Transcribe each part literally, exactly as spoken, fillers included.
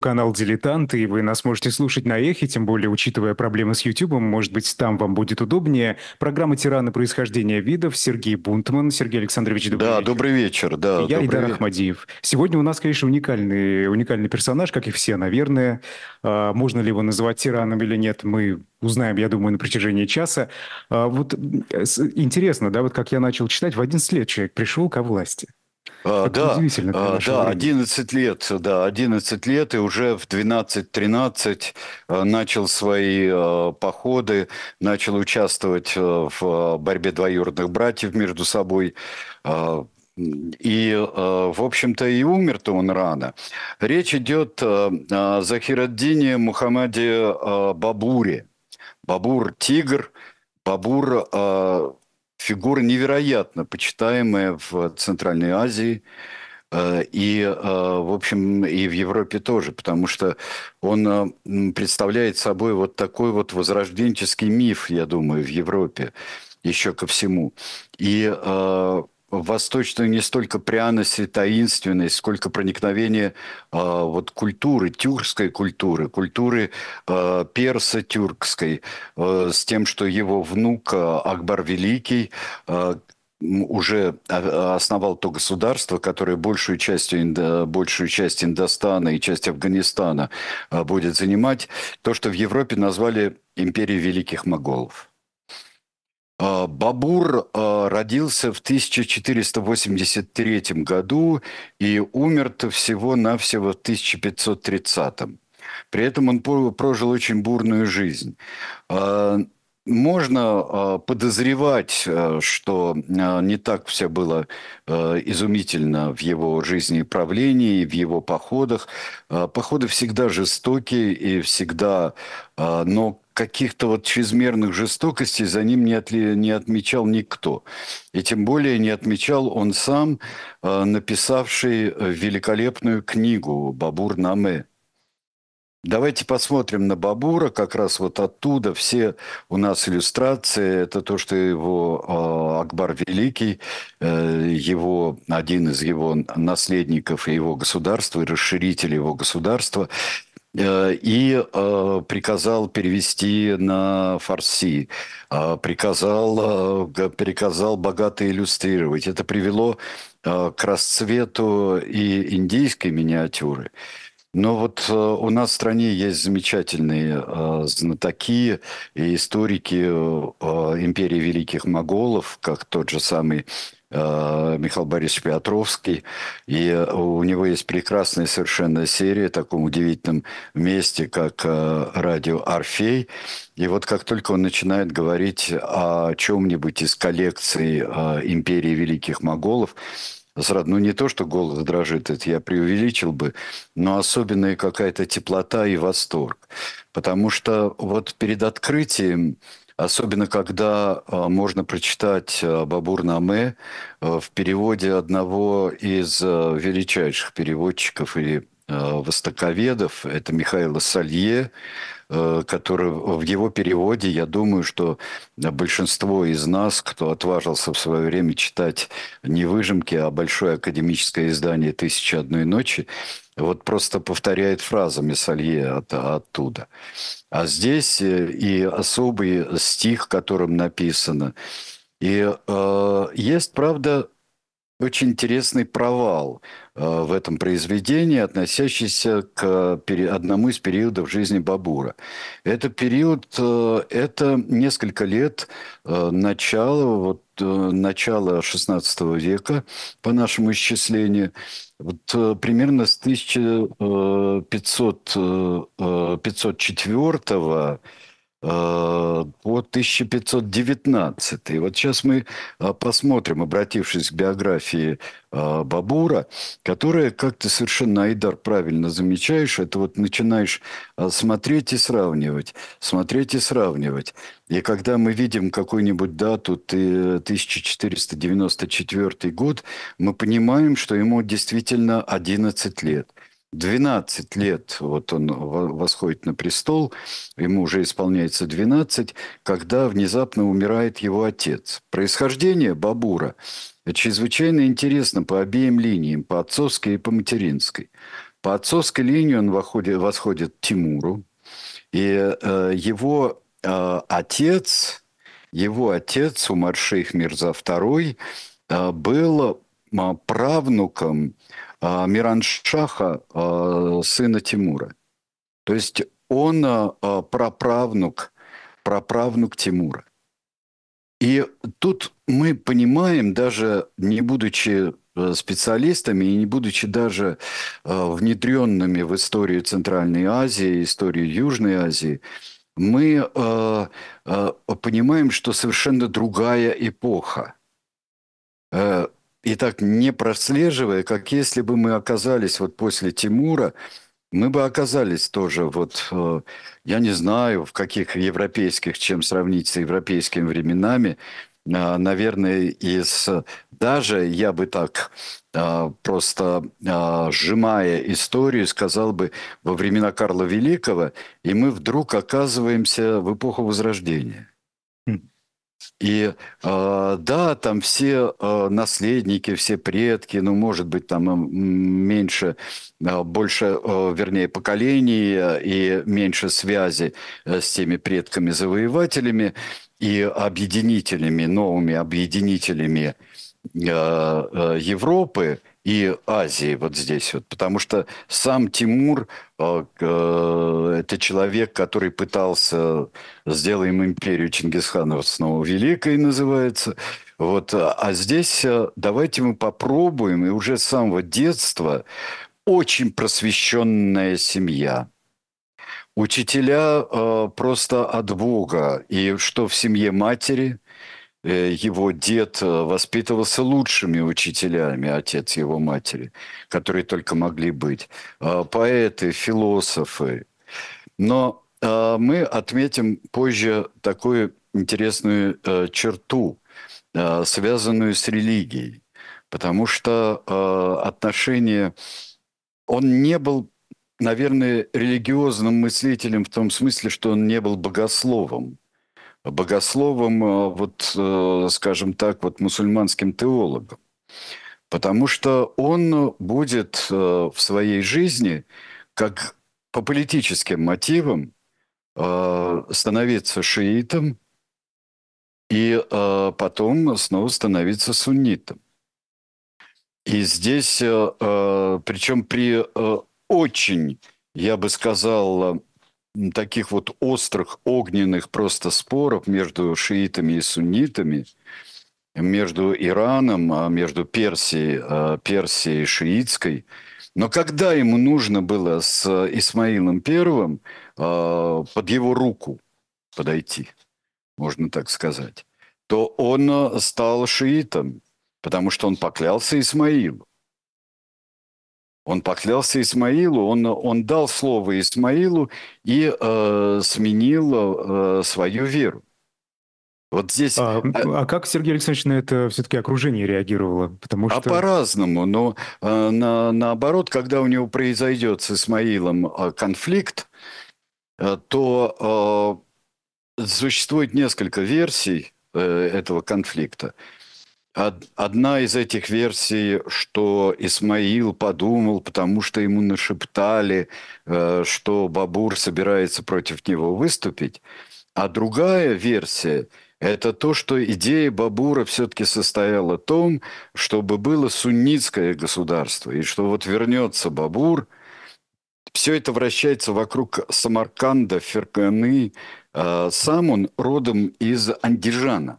канал «Дилетант», и вы нас можете слушать на Эхе, тем более, учитывая проблемы с Ютубом, может быть, там вам будет удобнее. Программа «Тираны. Происхождение видов». Сергей Бунтман. Сергей Александрович, добрый Да, вечер. добрый вечер, И да, я, добрый Идар вечер. Ахмадиев. Сегодня у нас, конечно, уникальный, уникальный персонаж, как и все, наверное. А, можно ли его называть тираном или нет, мы узнаем, я думаю, на протяжении часа. А, вот э, с- интересно, да, вот как я начал читать, в одиннадцать лет человек пришел ко власти. А, Как-то да, удивительно для а, нашего да, времени. одиннадцать лет, да, одиннадцать лет, и уже в двенадцать-тринадцать а, начал свои а, походы, начал участвовать а, в а, борьбе двоюродных братьев между собой. А, И, а, в общем-то, и умер-то он рано. Речь идет а, о Захираддине Мухаммаде а, Бабуре. Бабур-тигр, Бабур а, фигура невероятно почитаемая в Центральной Азии э, и, э, в общем, и в Европе тоже, потому что он э, м, представляет собой вот такой вот возрожденческий миф, я думаю, в Европе еще ко всему. И э, восточную не столько пряность и таинственность, сколько проникновение э, вот культуры, тюркской культуры, культуры э, персо-тюркской, э, с тем, что его внук э, Акбар Великий э, м, уже а- основал то государство, которое большую часть, Индо- большую часть Индостана и часть Афганистана а, будет занимать, то, что в Европе назвали империей великих моголов. А, Бабур а, родился в тысяча четыреста восемьдесят третьем году и умер-то всего-навсего в тысяча пятьсот тридцатом. При этом он по- прожил очень бурную жизнь. А, Можно а, подозревать, а, что а, не так все было а, изумительно в его жизни и правлении, в его походах. А, Походы всегда жестокие и всегда, а, но каких-то вот чрезмерных жестокостей за ним не, отли- не отмечал никто. И тем более не отмечал он сам, а, написавший э, великолепную книгу «Бабур-наме». Давайте посмотрим на Бабура, как раз вот оттуда все у нас иллюстрации. Это то, что его э, Акбар Великий, э, его, один из его наследников и его государства, и расширитель его государства, э, и э, приказал перевести на фарси, э, приказал, э, приказал богато иллюстрировать. Это привело э, к расцвету и индийской миниатюры. Но вот э, у нас в стране есть замечательные э, знатоки и историки э, э, империи великих моголов, как тот же самый э, Михаил Борисович Петровский. И э, у него есть прекрасная совершенно серия в таком удивительном месте, как э, радио «Орфей». И вот как только он начинает говорить о чем-нибудь из коллекции э, империи великих моголов, сразу, ну не то, что голос дрожит, это я преувеличил бы, но особенная какая-то теплота и восторг. Потому что вот перед открытием, особенно когда э, можно прочитать э, Бабур-наме э, в переводе одного из э, величайших переводчиков и э, востоковедов, это Михаила Салье, э, который в его переводе, я думаю, что большинство из нас, кто отважился в свое время читать не выжимки, а большое академическое издание «Тысяча одной ночи», вот просто повторяет фразами Салье от, оттуда. А здесь э, и особый стих, которым написано. И э, есть, правда, очень интересный провал э, в этом произведении, относящийся к пере- одному из периодов жизни Бабура. Это период, э, это несколько лет э, начала, вот, э, начала шестнадцатого века, по нашему исчислению. Вот, э, примерно с тысяча пятьсот, э, э, пятьсот четвёртого э, по тысяча пятьсот девятнадцатый. Вот сейчас мы э, посмотрим, обратившись к биографии э, Бабура, которая, как ты совершенно, Айдар, правильно замечаешь, это вот начинаешь э, смотреть и сравнивать, смотреть и сравнивать. И когда мы видим какую-нибудь дату, ты- тысяча четыреста девяносто четвёртый год, мы понимаем, что ему действительно одиннадцать лет. двенадцать лет вот он во- восходит на престол, ему уже исполняется двенадцать, когда внезапно умирает его отец. Происхождение Бабура чрезвычайно интересно по обеим линиям, по отцовской и по материнской. По отцовской линии он восходит, восходит к Тимуру. И э, его э, отец, его отец, Умар шейх Мирза второй, э, был э, правнуком э, Мираншаха, э, сына Тимура. То есть он э, праправнук, праправнук Тимура. И тут мы понимаем, даже не будучи э, специалистами и не будучи даже э, внедренными в историю Центральной Азии, историю Южной Азии, мы э, э, понимаем, что совершенно другая эпоха. Э, и так не прослеживая, как если бы мы оказались вот после Тимура, мы бы оказались тоже, вот, э, я не знаю, в каких европейских, чем сравнить с европейскими временами, э, наверное, из даже, я бы так э, просто э, сжимая историю, сказал бы, во времена Карла Великого, и мы вдруг оказываемся в эпоху Возрождения. М. И э, да, там все э, наследники, все предки, ну, может быть, там м, меньше, э, больше, э, вернее, поколений э, и меньше связи э, с теми предками-завоевателями и объединителями, новыми объединителями э, э, Европы и Азии вот здесь вот, потому что сам Тимур э, э, это человек, который пытался сделаем империю Чингисхана снова великой называется, вот, а а здесь э, давайте мы попробуем, и уже с самого детства очень просвещенная семья. Учителя э, просто от Бога, и что в семье матери, его дед воспитывался лучшими учителями, отец его матери, которые только могли быть. Поэты, философы. Но мы отметим позже такую интересную черту, связанную с религией. Потому что отношение... Он не был, наверное, религиозным мыслителем в том смысле, что он не был богословом. Богословом, вот, скажем так, вот мусульманским теологом. Потому что он будет в своей жизни, как по политическим мотивам, становиться шиитом и потом снова становиться суннитом. И здесь, причем при очень, я бы сказал, таких вот острых, огненных просто споров между шиитами и суннитами, между Ираном, между Персией, Персией шиитской. Но когда ему нужно было с Исмаилом Первым под его руку подойти, можно так сказать, то он стал шиитом, потому что он поклялся Исмаилу. Он поклялся Исмаилу, он, он дал слово Исмаилу и э, сменил э, свою веру. Вот здесь... А, а как Сергей Александрович на это все-таки окружение реагировало? Потому А что... по-разному, но э, на, наоборот, когда у него произойдет с Исмаилом э, конфликт, э, то э, существует несколько версий э, этого конфликта. Одна из этих версий, что Исмаил подумал, потому что ему нашептали, что Бабур собирается против него выступить. А другая версия – это то, что идея Бабура все-таки состояла в том, чтобы было суннитское государство, и что вот вернется Бабур. Все это вращается вокруг Самарканда, Ферганы. Сам он родом из Андижана.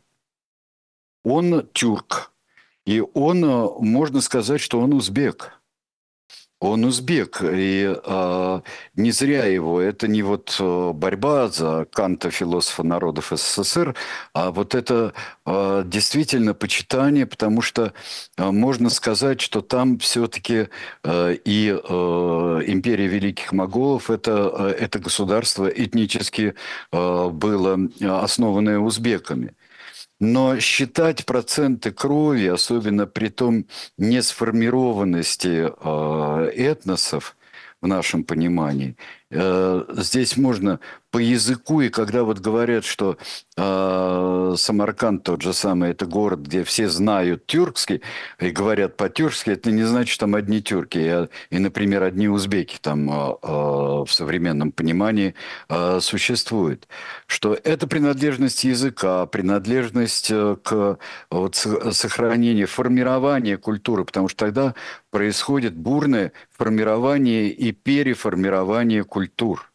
Он тюрк, и он, можно сказать, что он узбек. Он узбек, и э, не зря его, это не вот борьба за Канта, философа народов СССР, а вот это э, действительно почитание, потому что э, можно сказать, что там все-таки э, и э, империя великих моголов, это, э, это государство этнически э, было основанное узбеками. Но считать проценты крови, особенно при том несформированности э, этносов в нашем понимании, э, здесь можно по языку, и когда вот говорят, что э, Самарканд тот же самый, это город, где все знают тюркский и говорят по-тюркски, это не значит, что там одни тюрки и, и, например, одни узбеки там э, э, в современном понимании э, существуют. Что это принадлежность языка, принадлежность э, к вот, с- сохранению, формированию культуры, потому что тогда происходит бурное формирование и переформирование культур.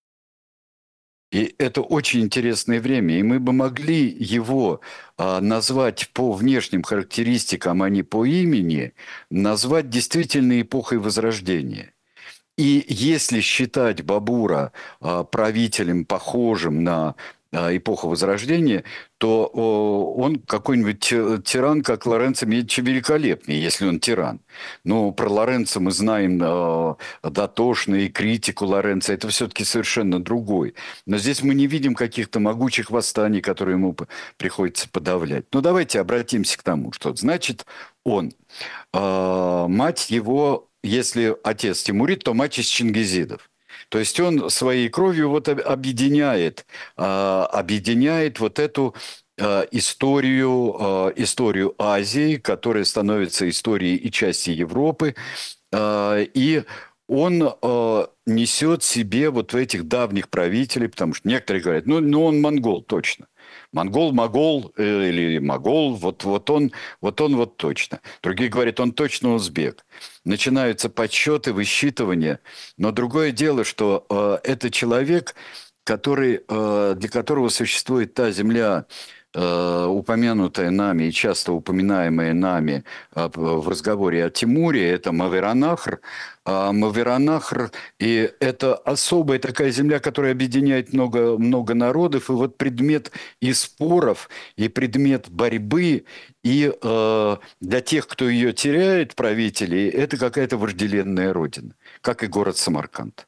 И это очень интересное время, и мы бы могли его а, назвать по внешним характеристикам, а не по имени, назвать действительно эпохой Возрождения. И если считать Бабура а, правителем, похожим на а, эпоху Возрождения, то о, он какой-нибудь ти- тиран, как Лоренцо Медичи Великолепный, если он тиран. Но про Лоренцо мы знаем э, дотошно и критику Лоренцо. Это все-таки совершенно другой. Но здесь мы не видим каких-то могучих восстаний, которые ему п- приходится подавлять. Но давайте обратимся к тому, что значит он. Э, мать его, если отец Тимурид, то мать из чингизидов. То есть он своей кровью вот об- объединяет, а, объединяет вот эту а, историю, а, историю Азии, которая становится историей и части Европы. А, И он а, несет себе вот в этих давних правителей, потому что некоторые говорят, ну, ну он монгол, точно. Монгол, могол э, или могол, вот, вот он, вот он вот точно. Другие говорят, он точно узбек. Начинаются подсчеты, высчитывания. Но другое дело, что э, это человек, который, э, для которого существует та земля, э, упомянутая нами и часто упоминаемая нами э, в разговоре о Тимуре, это Маверанахр. А Маверанахр, и это особая такая земля, которая объединяет много, много народов, и вот предмет и споров, и предмет борьбы, и э, для тех, кто ее теряет, правителей, это какая-то вожделенная родина, как и город Самарканд.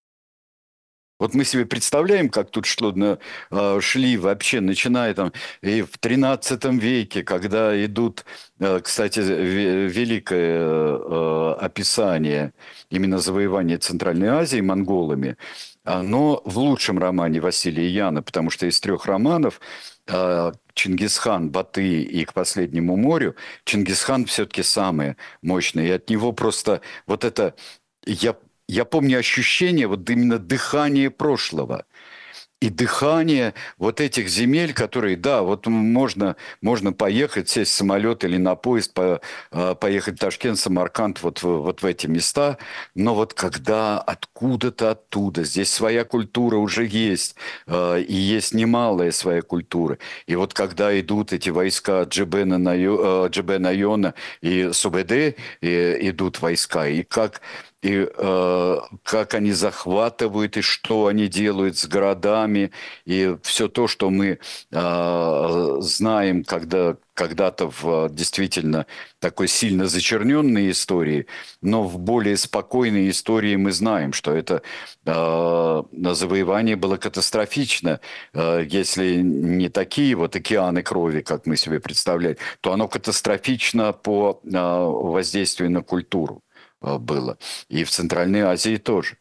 Вот мы себе представляем, как тут что на, э, шли вообще, начиная там и в тринадцатом веке, когда идут, э, кстати, ве- великое э, описание именно завоевания Центральной Азии монголами, а, но в лучшем романе Василия Яна, потому что из трех романов э, Чингисхан, Батый и «К последнему морю», Чингисхан все-таки самый мощный, и от него просто вот это... Я я помню ощущение вот именно дыхания прошлого и дыхание вот этих земель, которые, да, вот можно, можно поехать, сесть в самолет или на поезд, по, э, поехать в Ташкент, Самарканд, вот, в- вот в эти места, но вот когда откуда-то оттуда, здесь своя культура уже есть, э, и есть немалая своя культура, и вот когда идут эти войска Джебена Найо- э, Джебена Айона и Субэдэ, и идут войска, и как и э, как они захватывают, и что они делают с городами, и все то, что мы э, знаем, когда когда-то в действительно такой сильно зачерненной истории, но в более спокойной истории мы знаем, что это э, завоевание было катастрофично. Э, если не такие вот океаны крови, как мы себе представляем, то оно катастрофично по э, воздействию на культуру э, было. И в Центральной Азии тоже.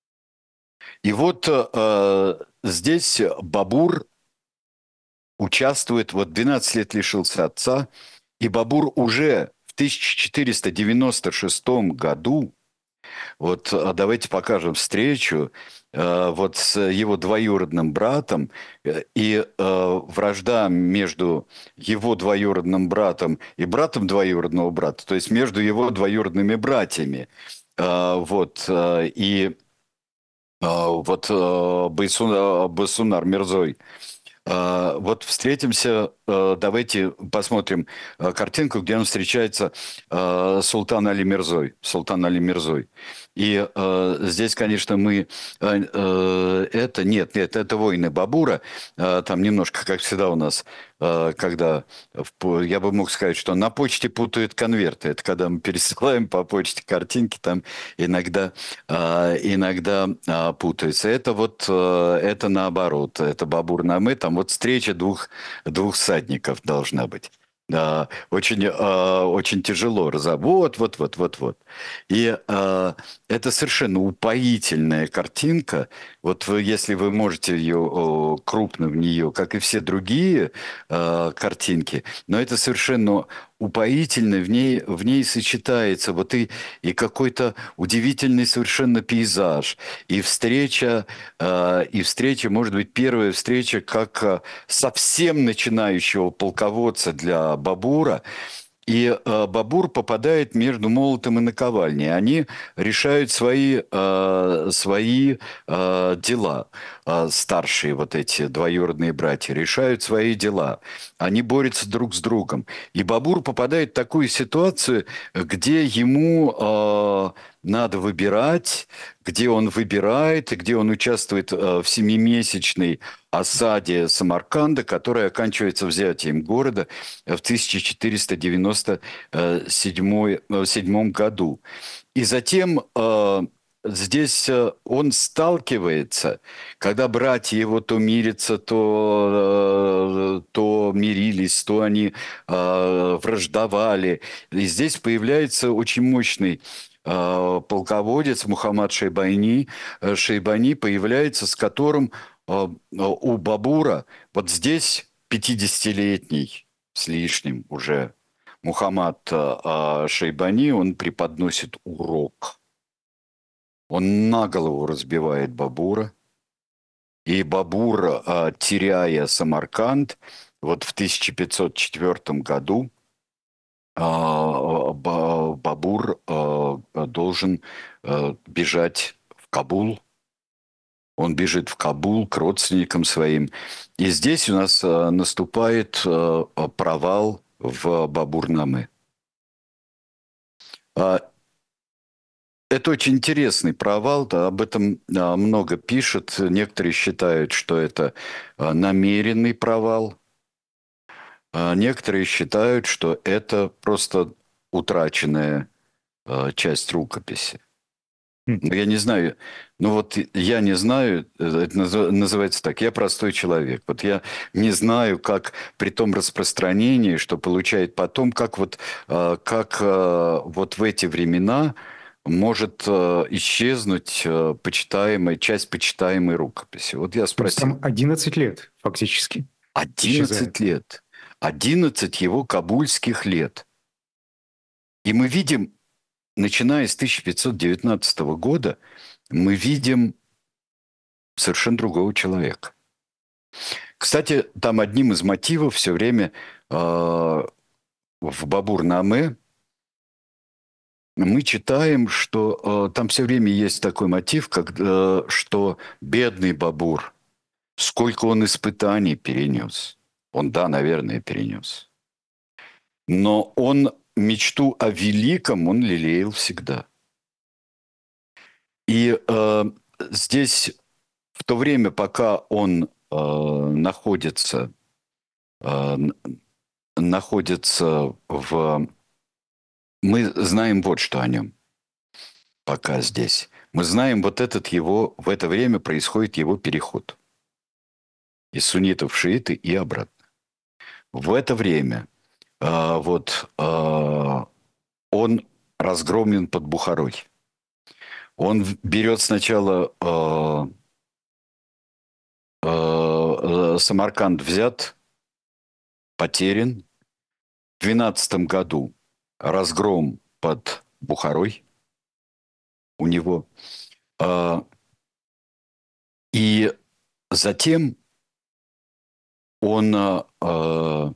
И вот э, здесь Бабур участвует, вот двенадцать лет лишился отца, и Бабур уже в тысяча четыреста девяносто шестом году, вот а давайте покажем встречу, э, вот с его двоюродным братом, э, и э, вражда между его двоюродным братом и братом двоюродного брата, то есть между его двоюродными братьями. Э, вот, э, и А, Вот э, Байсун- Байсунар Мирзой. А, Вот встретимся, э, давайте посмотрим э, картинку, где он встречается э, с Султан Али Мирзой. Султан Али Мирзой. И э, здесь, конечно, мы... э, э, Это нет, нет, это воины Бабура. Э, Там немножко, как всегда у нас, э, когда... в по- Я бы мог сказать, что на почте путают конверты. Это когда мы пересылаем по почте картинки, там иногда, э, иногда э, путаются. Это вот, э, это наоборот. Это Бабур Намы, там вот встреча двух, двух всадников должна быть. Да, очень, э, очень тяжело разобрать. Вот, вот, вот, вот, вот. И э, это совершенно упоительная картинка. Вот вы, если вы можете ее о, крупно в нее, как и все другие э, картинки, но это совершенно упоительно, в ней, в ней сочетается вот и, и какой-то удивительный совершенно пейзаж, и встреча, э, и встреча, может быть, первая встреча как э, совсем начинающего полководца для Бабура, и э, Бабур попадает между молотом и наковальней. Они решают свои, э, свои э, дела. Э, старшие вот эти двоюродные братья решают свои дела. Они борются друг с другом. И Бабур попадает в такую ситуацию, где ему э, надо выбирать, где он выбирает, и где он участвует э, в семимесячной осаде Самарканда, которая оканчивается взятием города в тысяча четыреста девяносто седьмом году. И затем э, здесь э, он сталкивается, когда братья его то мирятся, то, э, то мирились, то они э, враждовали. И здесь появляется очень мощный э, полководец Мухаммад Шейбани, э, Шейбани появляется, с которым э, у Бабура вот здесь пятидесятилетний с лишним уже Мухаммад э, Шейбани, он преподносит урок. Он на голову разбивает Бабура. И Бабур, э, теряя Самарканд, вот в тысяча пятьсот четвёртом году э, Ба- Бабур э, должен э, бежать в Кабул. Он бежит в Кабул к родственникам своим. И здесь у нас э, наступает э, провал в Бабур-Наме. А, Это очень интересный провал, да, об этом а, много пишут. Некоторые считают, что это а, намеренный провал, а некоторые считают, что это просто утраченная а, часть рукописи. М. Но я не знаю, ну вот я не знаю, э, это назыв- называется так, я простой человек. Вот я не знаю, как при том распространении, что получает потом, как вот, э, как э, вот в эти времена может э, исчезнуть э, почитаемая, часть почитаемой рукописи. Вот я То есть спросил, там одиннадцать лет фактически исчезает. одиннадцать лет, одиннадцать его кабульских лет. И мы видим, начиная с тысяча пятьсот девятнадцатого года, мы видим совершенно другого человека. Кстати, там одним из мотивов все время э, в Бабур-Наме мы читаем, что э, там все время есть такой мотив, как, э, что бедный Бабур, сколько он испытаний перенес. Он, да, наверное, перенес. Но он мечту о великом он лелеял всегда. И э, здесь в то время, пока он э, находится, э, находится в... Мы знаем вот что о нем пока здесь. Мы знаем вот этот его... В это время происходит его переход из суннитов в шииты и обратно. В это время э, вот э, он разгромлен под Бухарой. Он берет сначала э, э, Самарканд взят, потерян. В двенадцатом году разгром под Бухарой у него. Э, и затем он, э,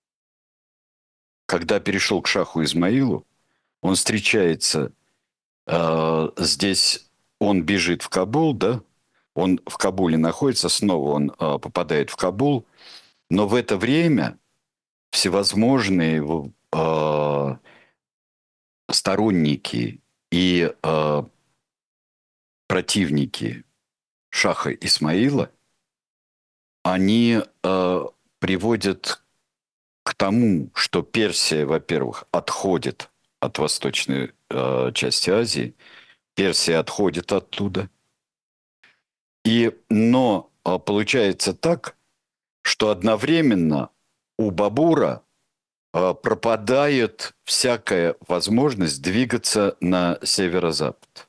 когда перешел к шаху Измаилу, он встречается э, здесь, он бежит в Кабул, да, он в Кабуле находится, снова он э, попадает в Кабул, но в это время всевозможные э, сторонники и э, противники шаха Исмаила, они э, приводят к тому, что Персия, во-первых, отходит от восточной э, части Азии, Персия отходит оттуда. И, но э, получается так, что одновременно у Бабура а, пропадает всякая возможность двигаться на северо-запад,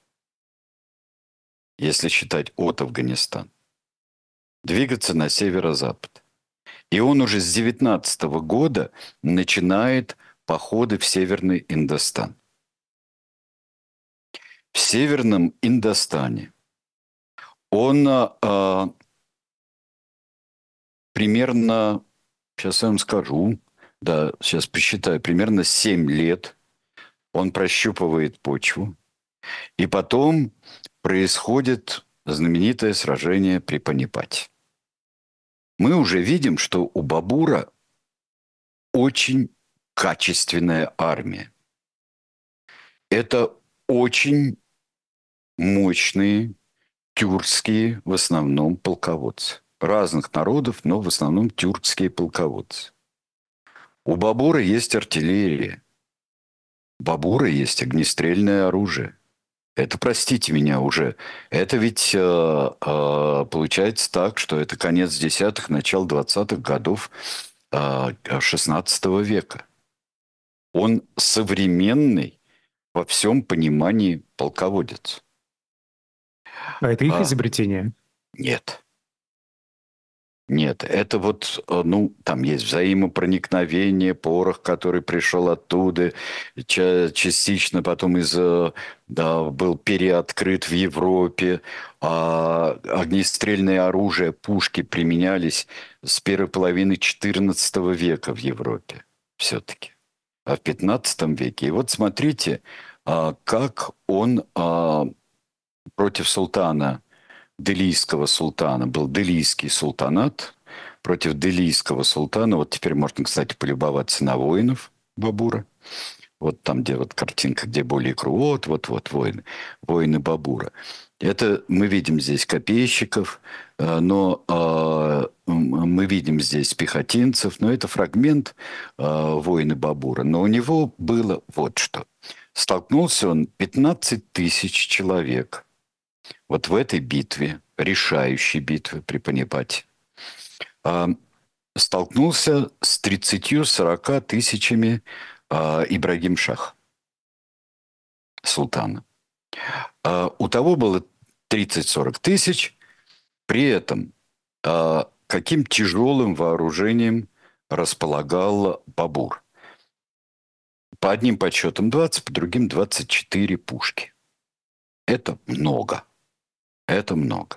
если считать от Афганистана. Двигаться на северо-запад. И он уже с девятнадцатого года начинает походы в Северный Индостан. В Северном Индостане он а, примерно, сейчас я вам скажу, да, сейчас посчитаю, примерно семь лет он прощупывает почву, и потом происходит знаменитое сражение при Панипате. Мы уже видим, что у Бабура очень качественная армия. Это очень мощные тюркские, в основном, полководцы. Разных народов, но в основном тюркские полководцы. У Бабура есть артиллерия. У Бабура есть огнестрельное оружие. Это, простите меня уже, это ведь э, э, получается так, что это конец десятых, начало двадцатых годов э, шестнадцатого века. Он современный во всем понимании полководец. А это их А, изобретение? нет. Нет, это вот, э, ну, там есть взаимопроникновение, порох, который пришел оттуда, ча- частично потом из, э, да, был переоткрыт в Европе, а огнестрельное оружие, пушки применялись с первой половины четырнадцатого века в Европе все-таки, а в пятнадцатом веке. И вот смотрите, а, как он а, против султана, делийского султана, был делийский султанат, против делийского султана, вот теперь можно, кстати, полюбоваться на воинов Бабура, вот там, где вот картинка, где более вот, вот, вот, воины, воины Бабура. Это мы видим здесь копейщиков, э, но э, мы видим здесь пехотинцев, но это фрагмент э, воины Бабура. Но у него было вот что. Столкнулся он пятнадцать тысяч человек вот в этой битве, решающей битве при Панипате, а, столкнулся с тридцатью-сорока тысячами а, Ибрагим Шах, султана. А, у того было тридцать-сорок тысяч, при этом а, каким тяжелым вооружением располагал Бабур. По одним подсчетам двадцать, по другим двадцать четыре пушки. Это много. Это много.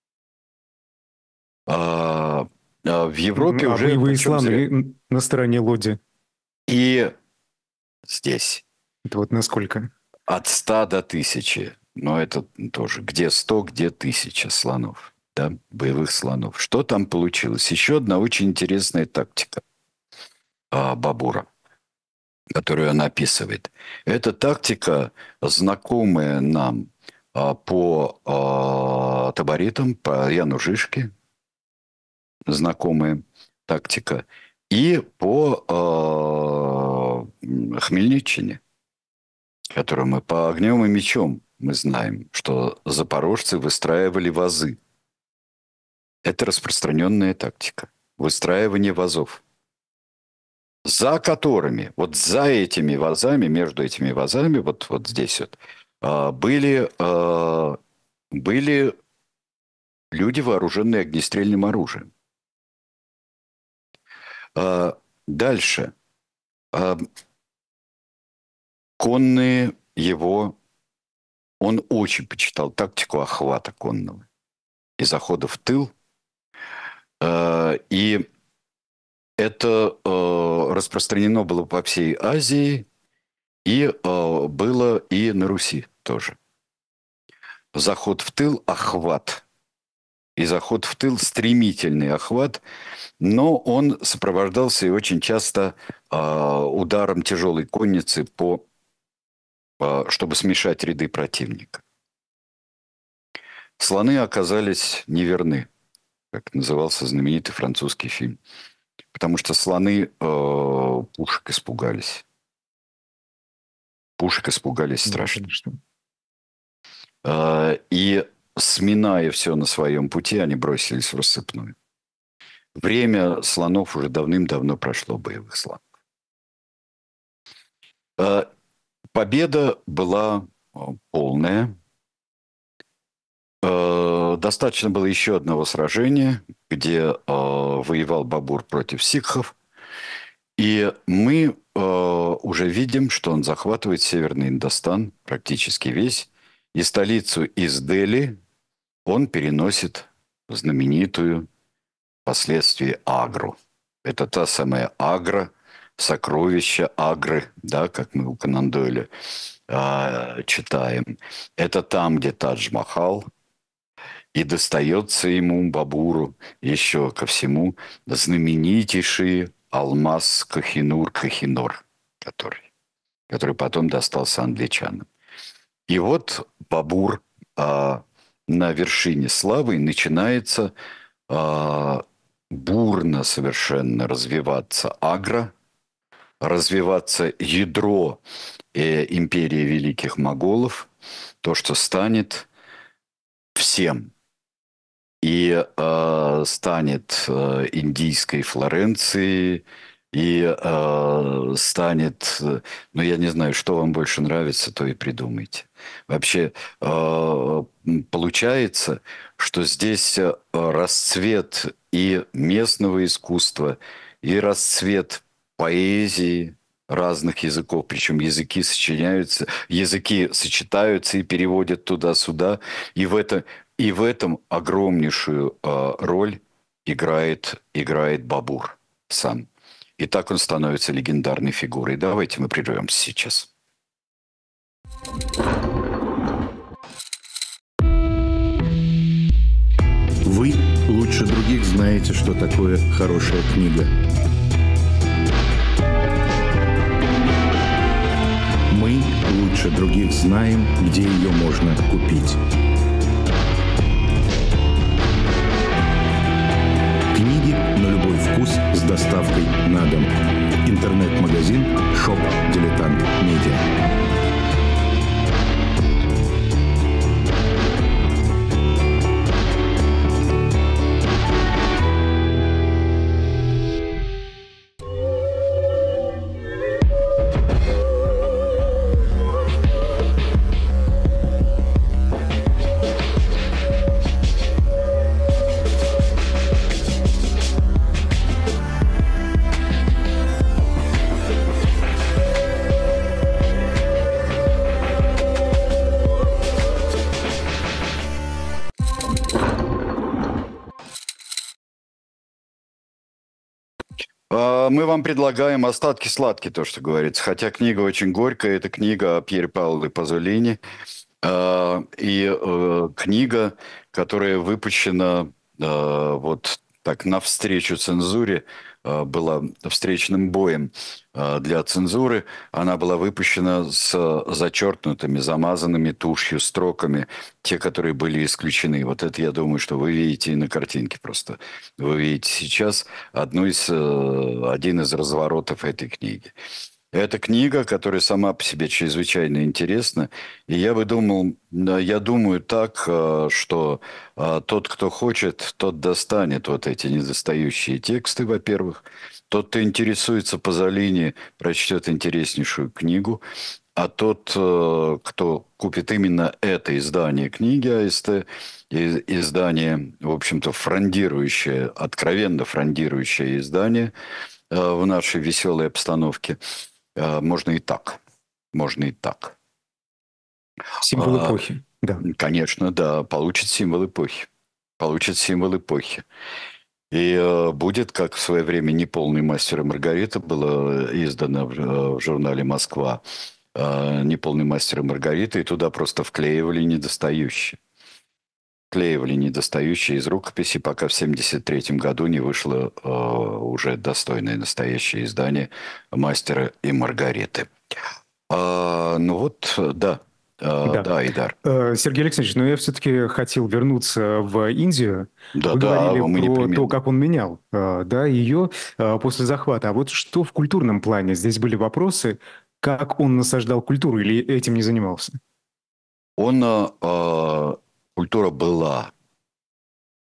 А, а в М, Европе А уже боевые почем зря. слоны на стороне лоди? И здесь Это вот насколько? от ста до тысячи, но это тоже где сто, где тысяча слонов, да, боевых слонов. Что там получилось? Еще одна очень интересная тактика а, Бабура, которую он описывает. Это тактика, знакомая нам а, по а, таборитам, по Яну Жишке, знакомая тактика, и по а, Хмельниччине, которую мы по огнем и мечом мы знаем, что запорожцы выстраивали вазы. Это распространенная тактика. Выстраивание вазов. За которыми, вот за этими вазами, между этими вазами, вот, вот здесь вот, а, были, а, были люди, вооруженные огнестрельным оружием. А, Дальше. А, Конные его... Он очень почитал тактику охвата конного и захода в тыл. А, И это э, распространено было по всей Азии и э, было и на Руси тоже. Заход в тыл, охват. И заход в тыл, стремительный охват, но он сопровождался и очень часто э, ударом тяжелой конницы, по, э, чтобы смешать ряды противника. Слоны оказались неверны, как назывался знаменитый французский фильм, потому что слоны э, пушек испугались. Пушек испугались Да, страшно. конечно. А, И, сминая все на своем пути, они бросились в рассыпную. Время слонов уже давным-давно прошло, боевых слонов. Э, Победа была э, полная. Э, Достаточно было еще одного сражения, где э, воевал Бабур против сикхов. И мы э, уже видим, что он захватывает Северный Индостан, практически весь, и столицу из Дели он переносит в знаменитую впоследствии Агру. Это та самая Агра, сокровище Агры, да, как мы у Конан Дойля э, читаем. Это там, где Тадж-Махал, и достается ему, Бабуру, еще ко всему, знаменитейший алмаз Кохинур Кохинор, который, который потом достался англичанам. И вот Бабур а, на вершине славы начинается а, бурно совершенно развиваться Агра, развиваться ядро э, империи великих моголов, то, что станет всем и э, станет э, индийской Флоренцией, и э, станет, э, ну, я не знаю, что вам больше нравится, то и придумайте. Вообще, э, получается, что здесь э, расцвет и местного искусства, и расцвет поэзии разных языков, причем языки сочиняются, языки сочетаются и переводят туда-сюда, и в это и в этом огромнейшую э, роль играет, играет Бабур сам. И так он становится легендарной фигурой. Давайте мы прервемся сейчас. Вы лучше других знаете, что такое хорошая книга. Мы лучше других знаем, где ее можно купить. Книги на любой вкус с доставкой на дом. Интернет-магазин Shop Дилетант Медиа. Мы вам предлагаем остатки сладкие, то, что говорится. Хотя книга очень горькая. Это книга о Пьере Пауле Пазолини. И книга, которая выпущена вот так навстречу цензуре, была встречным боем для цензуры. Она была выпущена с зачеркнутыми, замазанными тушью строками, те, которые были исключены. Вот это, я думаю, что вы видите и на картинке просто. Вы видите сейчас одну из, один из разворотов этой книги. Это книга, которая сама по себе чрезвычайно интересна. И я бы думал, я думаю так, что тот, кто хочет, тот достанет вот эти недостающие тексты, во-первых. Тот, кто интересуется Пазолини, прочтет интереснейшую книгу. А тот, кто купит именно это издание книги АСТ, издание, в общем-то, фрондирующее, откровенно фрондирующее издание в нашей веселой обстановке, можно и так. Можно и так. Символ эпохи, да. Конечно, да. Получит символ эпохи. Получит символ эпохи. И э, будет, как в свое время «Неполный мастер и Маргарита» было издано в, в журнале «Москва». Э, «Неполный мастер и Маргарита», и туда просто вклеивали недостающие. Вклеивали недостающие из рукописи, пока в семьдесят третьем году не вышло э, уже достойное настоящее издание «Мастера и Маргариты». А, ну вот, да. А, Да. да, Идар. Сергей Александрович, но я все-таки хотел вернуться в Индию. Да, Вы да, говорили мы про непременно. то, как он менял, э, да, ее э, после захвата. А вот что в культурном плане? Здесь были вопросы, как он насаждал культуру или этим не занимался? Он, э, культура была.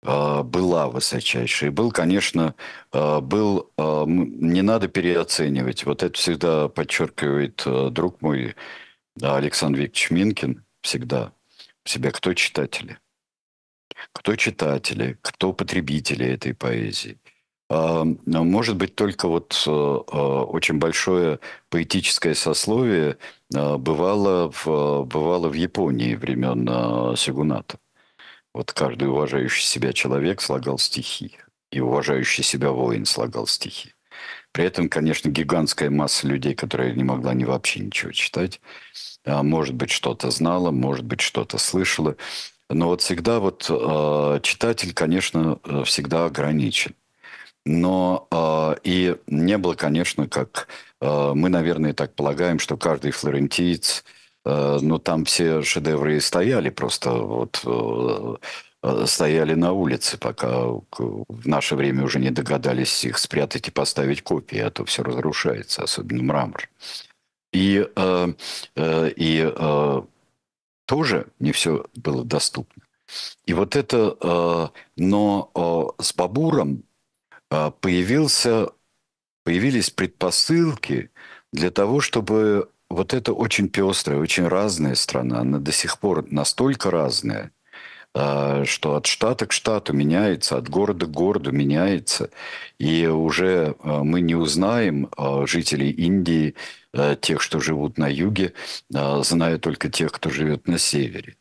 была высочайшей. Был, конечно, был, не надо переоценивать. Вот это всегда подчеркивает друг мой Александр Викторович Минкин всегда в себя. Кто читатели? Кто читатели? Кто потребители этой поэзии? Может быть, только вот очень большое поэтическое сословие бывало в, бывало в Японии времен Сёгуната. Вот каждый уважающий себя человек слагал стихи, и уважающий себя воин слагал стихи. При этом, конечно, гигантская масса людей, которая не могла ни вообще ничего читать, может быть, что-то знала, может быть, что-то слышала. Но вот всегда вот читатель, конечно, всегда ограничен. Но э, и не было, конечно, как э, мы, наверное, так полагаем, что каждый флорентиец, э, ну, там все шедевры и стояли, просто вот э, стояли на улице, пока в наше время уже не догадались их спрятать и поставить копии, а то все разрушается, особенно мрамор. И, э, э, и э, тоже не все было доступно. И вот это, э, но э, с Бабуром появился, появились предпосылки для того, чтобы вот эта очень пестрая, очень разная страна, она до сих пор настолько разная, что от штата к штату меняется, от города к городу меняется. И уже мы не узнаем жителей Индии, тех, что живут на юге, зная только тех, кто живет на севере.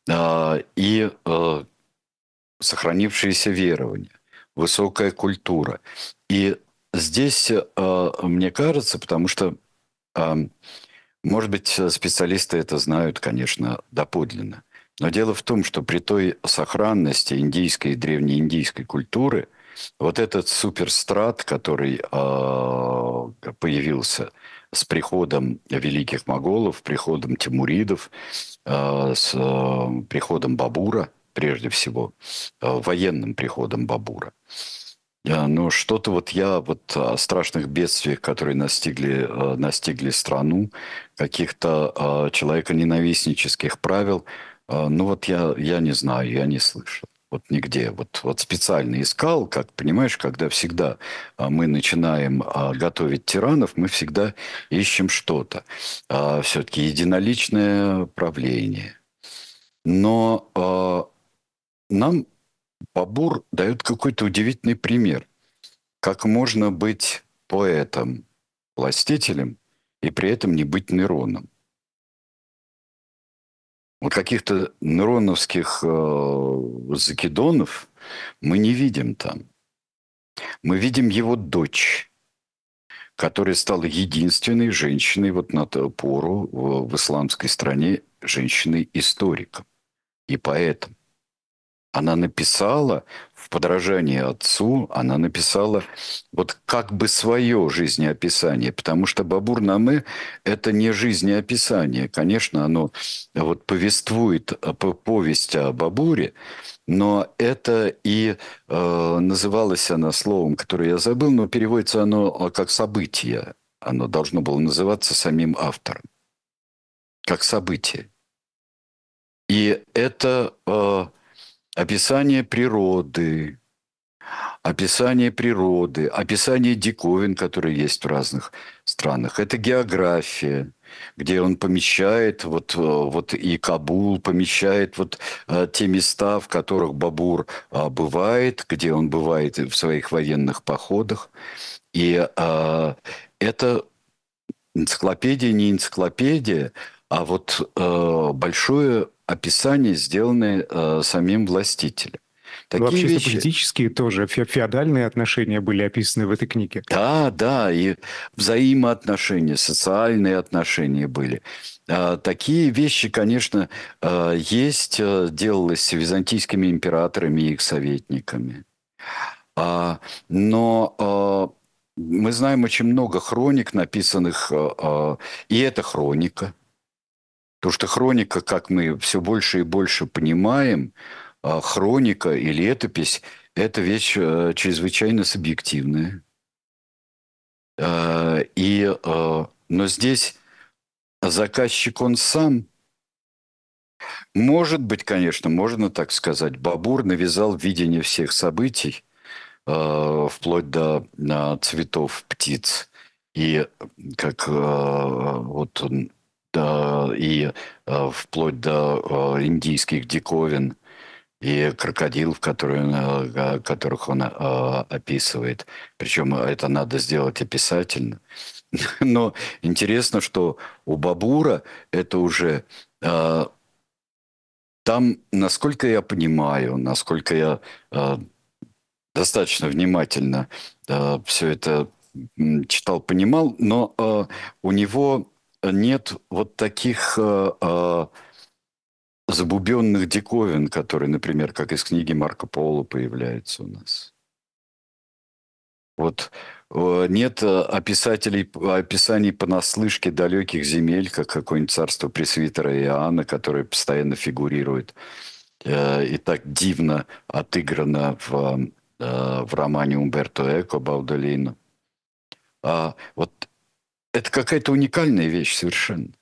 И сохранившиеся верования, высокая культура. И здесь, мне кажется, потому что, может быть, специалисты это знают, конечно, доподлинно, но дело в том, что при той сохранности индийской и древнеиндийской культуры вот этот суперстрат, который появился с приходом великих моголов, приходом тимуридов, с приходом Бабура, прежде всего, военным приходом Бабура. Но что-то вот я вот о страшных бедствиях, которые настигли, настигли страну, каких-то человеконенавистнических правил, ну вот я, я не знаю, я не слышал. Вот нигде. Вот, вот специально искал, как, понимаешь, когда всегда мы начинаем готовить тиранов, мы всегда ищем что-то. Все-таки единоличное правление. Но нам Бабур дает какой-то удивительный пример, как можно быть поэтом, властителем и при этом не быть Нероном. Вот каких-то нероновских э, закидонов мы не видим там. Мы видим его дочь, которая стала единственной женщиной вот на ту пору в, в исламской стране, женщиной-историком и поэтом. Она написала, в подражании отцу, она написала вот как бы свое жизнеописание, потому что Бабур-Наме – это не жизнеописание. Конечно, оно вот повествует повесть о Бабуре, но это и э, называлось оно словом, которое я забыл, но переводится оно как событие. Оно должно было называться самим автором, как событие. И это... Э, Описание природы, описание природы, описание диковин, которые есть в разных странах. Это география, где он помещает, вот, вот и Кабул помещает вот те места, в которых Бабур бывает, где он бывает в своих военных походах. И а, это энциклопедия не энциклопедия, а вот а, большое описание, сделанное э, самим властителем. Ну, Такие вещи... общественно-политические тоже фе- феодальные отношения были описаны в этой книге. Да, да, и взаимоотношения, социальные отношения были. А, такие вещи, конечно, а, есть, а, делалось с византийскими императорами и их советниками. А, но а, мы знаем очень много хроник, написанных, а, а, и это хроника. Потому что хроника, как мы все больше и больше понимаем, хроника и летопись – это вещь чрезвычайно субъективная. И, но здесь заказчик он сам, Может быть, конечно, можно так сказать. Бабур навязал видение всех событий, э, вплоть до э, цветов птиц. И как э, вот он, да, и э, вплоть до э, индийских диковин и крокодилов, которые, он, э, которых он э, описывает. Причем это надо сделать описательно. Но интересно, что у Бабура это уже э, там, насколько я понимаю, насколько я э, достаточно внимательно э, все это м, читал, понимал, но э, у него нет вот таких э, э, забубенных диковин, которые, например, как из книги Марко Поло появляются у нас. Вот э, нет э, описателей, описаний понаслышке далеких земель, как какое-нибудь царство пресвитера Иоанна, которое постоянно фигурирует э, и так дивно отыграно в, э, в романе Умберто Эко «Баудолино». А вот это какая-то уникальная вещь совершенно.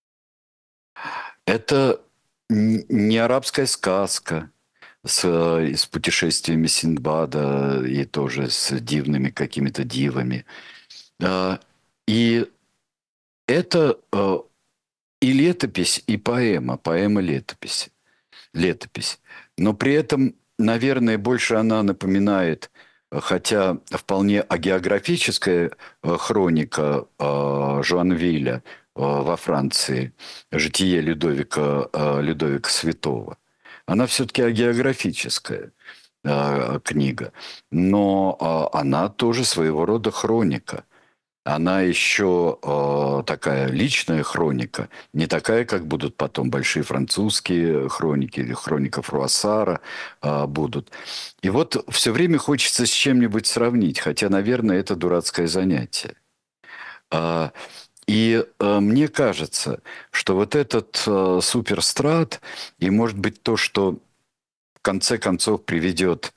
Это н- не арабская сказка с, э, с путешествиями Синдбада и тоже с дивными какими-то дивами. А, И это э, и летопись, и поэма, поэма-летопись, летопись. Но при этом, наверное, больше она напоминает, э, хотя вполне агеографическая э, хроника э, Жуанвиля э, во Франции, «Житие Людовика, э, Людовика Святого», она все-таки агеографическая э, книга, но э, она тоже своего рода хроника. Она еще э, такая личная хроника, не такая, как будут потом большие французские хроники или хроника Фруассара э, будут. И вот все время хочется с чем-нибудь сравнить, хотя, наверное, это дурацкое занятие. А, и э, мне кажется, что вот этот э, суперстрат и, может быть, то, что в конце концов приведет,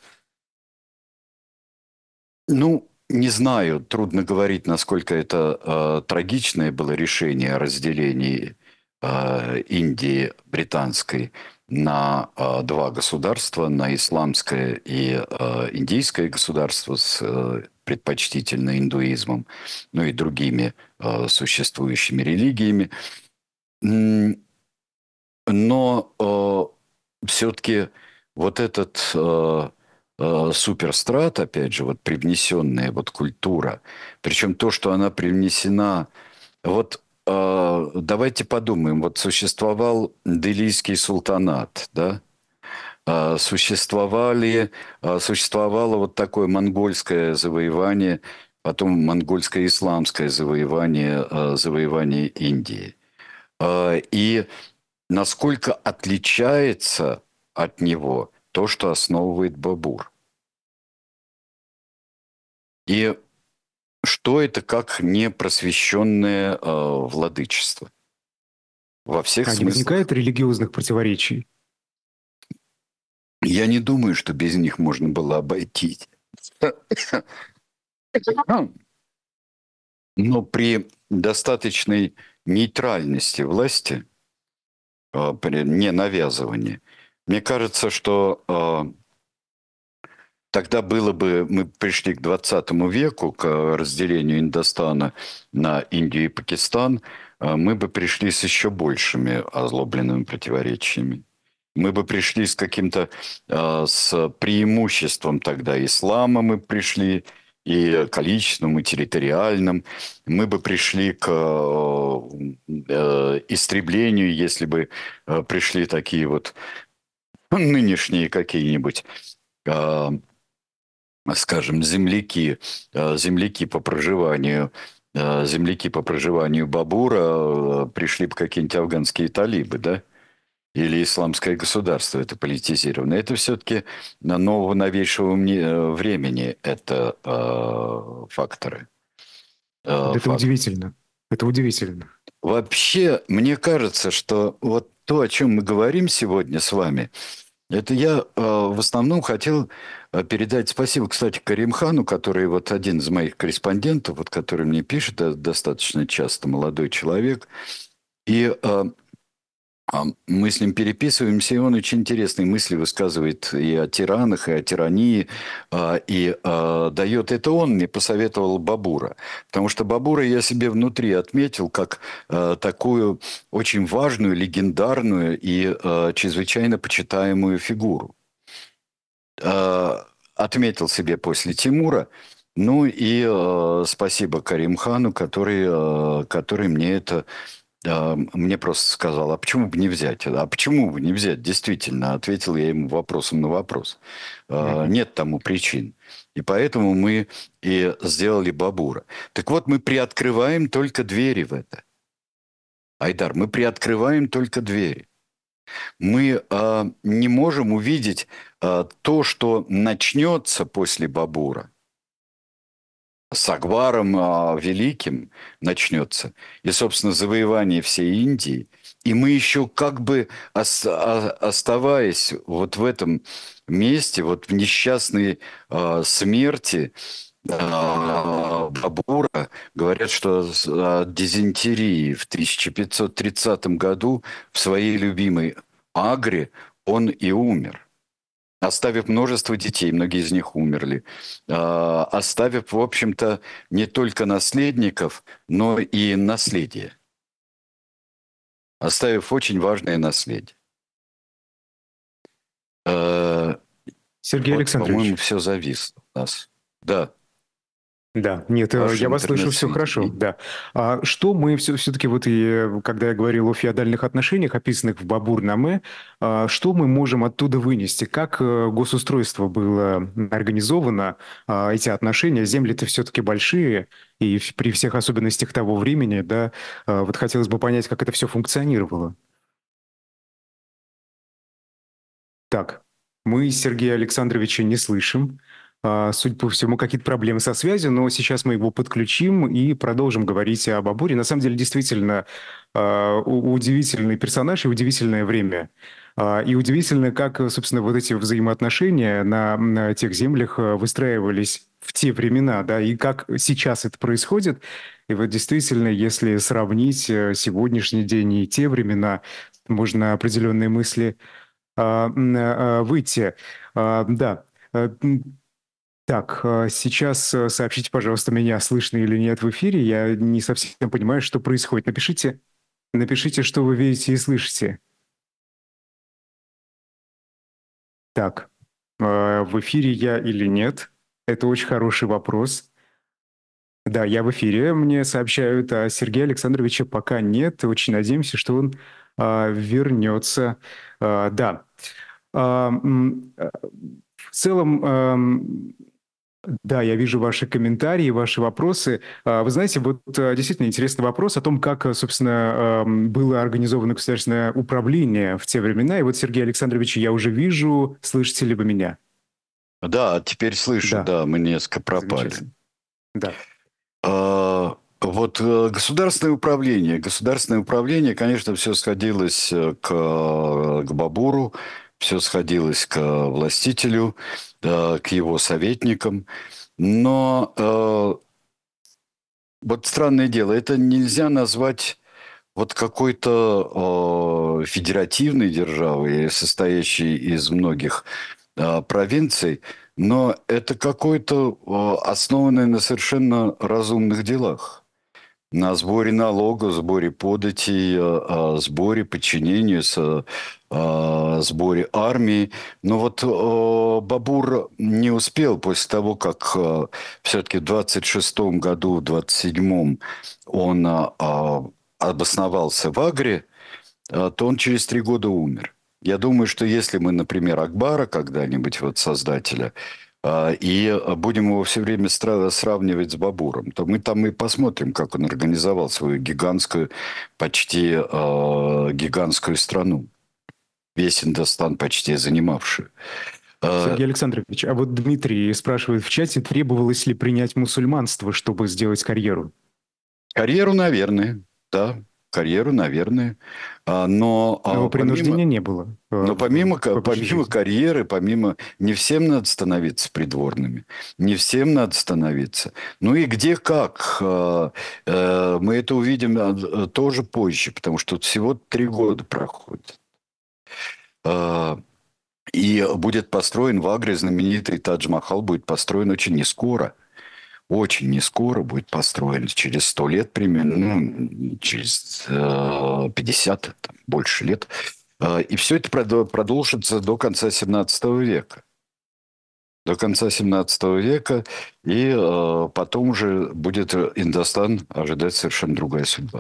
ну, не знаю, трудно говорить, насколько это э, трагичное было решение о разделении э, Индии британской на э, два государства, на исламское и э, индийское государство с э, предпочтительно индуизмом, ну и другими э, существующими религиями. М, Но э, все-таки вот этот э, э, суперстрат, опять же, вот привнесенная вот культура, причем то, что она привнесена, вот э, давайте подумаем, вот существовал Делийский султанат, да, Э, существовали, э, существовало вот такое монгольское завоевание, потом монгольское исламское завоевание, э, завоевание Индии. Э, И насколько отличается от него то, что основывает Бабур. И что это как непросвещенное э, владычество во всех А не смыслах. возникает религиозных противоречий? Я не думаю, что без них можно было обойтись. Но при достаточной нейтральности власти, э, при ненавязывании, мне кажется, что э, тогда было бы, мы пришли к двадцатому веку, к разделению Индостана на Индию и Пакистан, э, мы бы пришли с еще большими озлобленными противоречиями. Мы бы пришли с каким-то, э, с преимуществом тогда ислама мы пришли, и количественным, и территориальным. Мы бы пришли к э, э, истреблению, если бы э, пришли такие вот нынешние какие-нибудь э, скажем, земляки, э, земляки по проживанию, э, земляки по проживанию Бабура э, пришли бы какие-нибудь афганские талибы, да? Или исламское государство, это политизировано. Это все-таки нового новейшего мне- э, времени, это э, факторы. Э, Это фак- удивительно. Это удивительно. Вообще, мне кажется, что вот то, о чем мы говорим сегодня с вами, это я э, в основном хотел э, передать спасибо, кстати, Каримхану, который вот один из моих корреспондентов, вот, который мне пишет э, достаточно часто, молодой человек. И э, А мы с ним переписываемся, и он очень интересные мысли высказывает и о тиранах, и о тирании, а, и а, дает. Это он мне посоветовал Бабура, потому что Бабура я себе внутри отметил как а, такую очень важную, легендарную и а, чрезвычайно почитаемую фигуру. А, Отметил себе после Тимура. Ну и а, спасибо Карим-хану, который, а, который мне это а, мне просто сказал, а почему бы не взять? А почему бы не взять? Действительно, ответил я ему вопросом на вопрос. А, Нет тому причин. И поэтому мы и сделали Бабура. Так вот, мы приоткрываем только двери в это. Айдар, мы приоткрываем только двери. Мы а, не можем увидеть а, то, что начнется после Бабура. С Акбаром а, Великим начнется. И, собственно, завоевание всей Индии. И мы еще как бы ос- а- оставаясь вот в этом месте, вот в несчастной а, смерти а, Бабура, говорят, что с- от дизентерии в тысяча пятьсот тридцатом году в своей любимой Агре он и умер. Оставив множество детей, многие из них умерли, а, оставив, в общем-то, не только наследников, но и наследие. Оставив очень важное наследие. Э, Сергей Вот, по-моему, Александрович. все зависло у нас. Да, Да, нет, э, ваш я вас слышу все хорошо, интернет-сведения. да. А что мы все, все-таки вот и, э, когда я говорил о феодальных отношениях, описанных в Бабур-Наме, а, что мы можем оттуда вынести? Как э, госустройство было организовано, а, эти отношения? Земли-то все-таки большие, и в- при всех особенностях того времени, да, а, вот хотелось бы понять, как это все функционировало. Так, мы Сергея Александровича не слышим. А, Судя по всему, какие-то проблемы со связью, но сейчас мы его подключим и продолжим говорить об Абуре. На самом деле, действительно, а, у- удивительный персонаж и удивительное время. А, И удивительно, как, собственно, вот эти взаимоотношения на, на тех землях а, выстраивались в те времена, да, и как сейчас это происходит. И вот действительно, если сравнить э, сегодняшний день и те времена, можно определенные мысли а, м, а, выйти. А, Да. А, м, Так, а, сейчас а, сообщите, пожалуйста, меня слышно или нет в эфире. Я не совсем понимаю, что происходит. Напишите, напишите, что вы видите и слышите. Так, а, в эфире я или нет? Это очень хороший вопрос. Да, я в эфире, мне сообщают, а Сергея Александровича пока нет. Очень надеемся, что он а, вернется. А, да. А, м, а, В целом, ам, да, я вижу ваши комментарии, ваши вопросы. А, Вы знаете, вот а, действительно интересный вопрос о том, как, а, собственно, ам, было организовано государственное управление в те времена. И вот, Сергей Александрович, я уже вижу, слышите ли вы меня? Да, теперь слышу, Да, да, мы несколько пропали. замечательно. Да. А, Вот э, государственное управление. Государственное управление, конечно, все сходилось э, к, э, к Бабуру, все сходилось к властителю, э, к его советникам. Но э, вот странное дело, это нельзя назвать вот какой-то э, федеративной державой, состоящей из многих э, провинций, но это какой-то э, основанный на совершенно разумных делах. На сборе налогов, сборе податей, э, э, сборе подчинению, с, э, сборе армии. Но вот э, Бабур не успел после того, как э, все-таки в двадцать шестом году, в двадцать седьмом он э, э, обосновался в Агре, э, то он через три года умер. Я думаю, что если мы, например, Акбара когда-нибудь, вот создателя, а, и будем его все время стра- сравнивать с Бабуром, то мы там и посмотрим, как он организовал свою гигантскую, почти э, гигантскую страну, весь Индостан почти занимавшую. Э, Сергей Александрович, а вот Дмитрий спрашивает в чате, требовалось ли принять мусульманство, чтобы сделать карьеру? Карьеру, наверное, да. карьеру, наверное. А, Но Но а, помимо, принуждения не было э, но помимо, ка- в обычной помимо жизни. карьеры, помимо... Не всем надо становиться придворными, не всем надо становиться. Ну и где как? А, э, Мы это увидим а, тоже позже, потому что тут всего три года проходит. А, И будет построен в Агре знаменитый Тадж-Махал, будет построен очень нескоро. Очень нескоро будет построен, через сто лет примерно, ну, через э, пятьдесят, там, больше лет. Э, И все это продо- продолжится до конца семнадцатого века. До конца семнадцатого века, и э, потом уже будет Индостан ожидать совершенно другая судьба.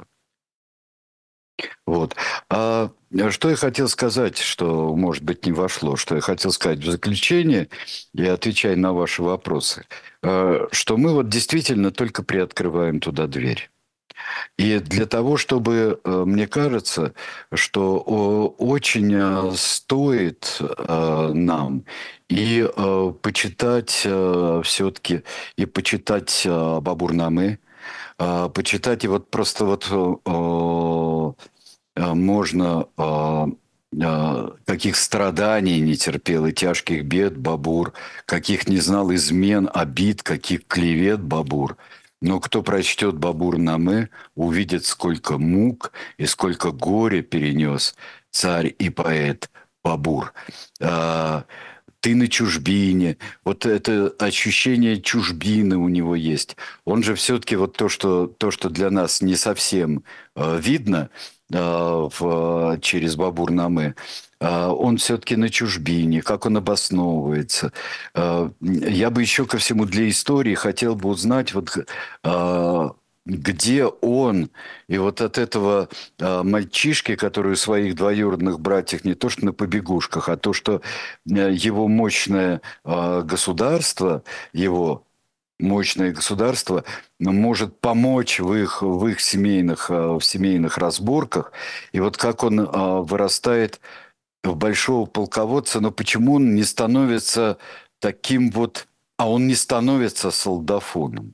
Вот. А что я хотел сказать, что, может быть, не вошло, что я хотел сказать в заключение, я отвечаю на ваши вопросы, э, что мы вот действительно только приоткрываем туда дверь. И для того, чтобы, э, мне кажется, что о, очень э, стоит э, нам и э, почитать все-таки, и почитать э, Бабур-Намы, э, почитать и вот просто вот э, э, можно, э, э, каких страданий не терпел и тяжких бед Бабур, каких не знал измен, обид, каких клевет Бабур. Но кто прочтет Бабур-Намы, увидит, сколько мук и сколько горя перенес царь и поэт Бабур. А, Ты на чужбине, вот это ощущение чужбины у него есть. Он же все-таки вот то, что, то, что для нас не совсем э, видно э, в, через Бабур-Намы, э, он все-таки на чужбине, как он обосновывается. Э, я бы еще ко всему для истории хотел бы узнать, вот, э, где он, и вот от этого э, мальчишки, который у своих двоюродных братьев не то что на побегушках, а то, что э, его мощное э, государство, его мощное государство может помочь в их, в их семейных, э, в семейных разборках. И вот как он э, вырастает в большого полководца, но почему он не становится таким вот, а он не становится солдафоном?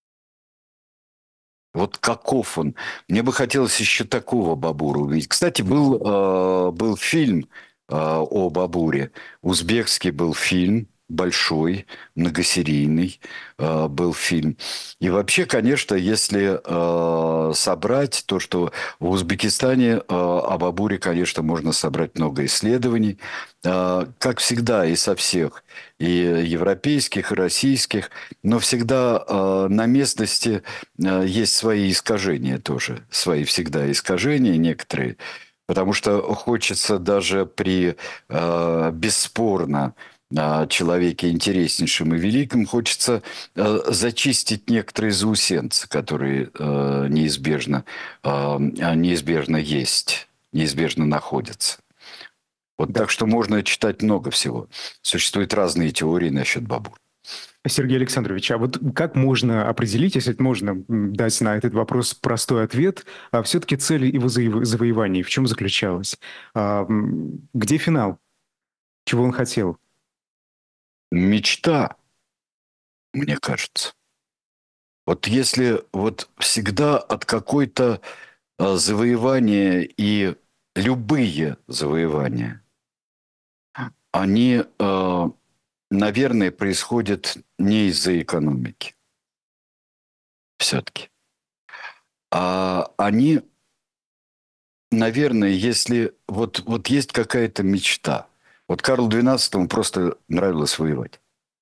Вот каков он? Мне бы хотелось еще такого Бабура увидеть. Кстати, был, э, был фильм э, о Бабуре. Узбекский был фильм, большой, многосерийный э, был фильм. И вообще, конечно, если э, собрать то, что в Узбекистане э, о Бабуре, конечно, можно собрать много исследований. Э, как всегда, и со всех, и европейских, и российских, но всегда э, на местности э, есть свои искажения тоже, свои всегда искажения некоторые, потому что хочется даже при э, бесспорно э, человеке интереснейшем и великом, хочется э, зачистить некоторые заусенцы, которые э, неизбежно, э, неизбежно есть, неизбежно находятся. Вот Да. так что можно читать много всего. Существуют разные теории насчет Бабур. Сергей Александрович, а вот как можно определить, если это можно м, дать на этот вопрос простой ответ, а все-таки цель его заив- завоеваний в чем заключалась? А, м, где финал? Чего он хотел? Мечта, мне кажется. Вот если вот всегда от какой-то э, завоевания и любые завоевания, они, э, наверное, происходят не из-за экономики все-таки. А они, наверное, если вот, вот есть какая-то мечта. Вот Карлу двенадцатому просто нравилось воевать.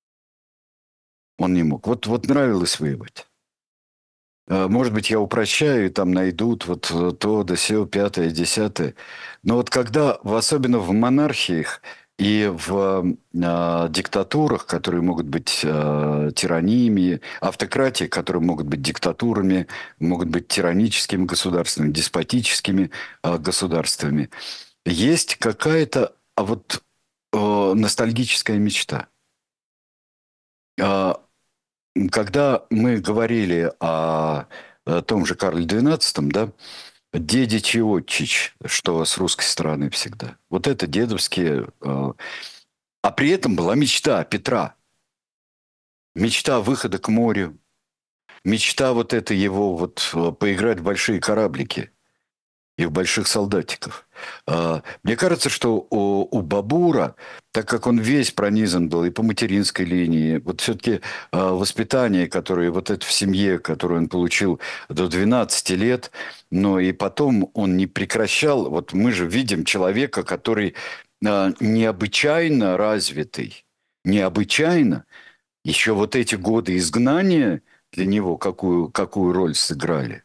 Он не мог. Вот, вот нравилось воевать. Э, Может быть, я упрощаю, и там найдут вот э, то, да сё, пятое, десятое. Но вот когда, в- особенно в монархиях и в э, диктатурах, которые могут быть э, тираниями, автократии, которые могут быть диктатурами, могут быть тираническими государствами, деспотическими э, государствами, есть какая-то а вот э, ностальгическая мечта. А, Когда мы говорили о, о том же Карле двенадцатом, да, дедич и отчич, что с русской стороны всегда. Вот это дедовские... э, А при этом была мечта Петра. Мечта выхода к морю. Мечта вот это его вот э, поиграть в большие кораблики. их больших солдатиков. Мне кажется, что у, у Бабура, так как он весь пронизан был и по материнской линии, вот все-таки воспитание, которое вот это в семье, которое он получил до двенадцати лет, но и потом он не прекращал. Вот мы же видим человека, который необычайно развитый, необычайно. Еще вот эти годы изгнания для него какую, какую роль сыграли.